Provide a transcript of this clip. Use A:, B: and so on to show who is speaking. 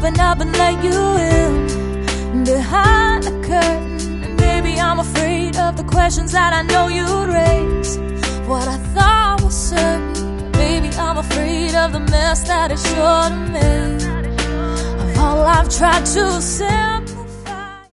A: open up and let you in behind the curtain. And baby, I'm afraid of the questions that I know you'd raise. What I thought was certain, baby, I'm afraid of the mess that it's sure to make. Of all I've tried to say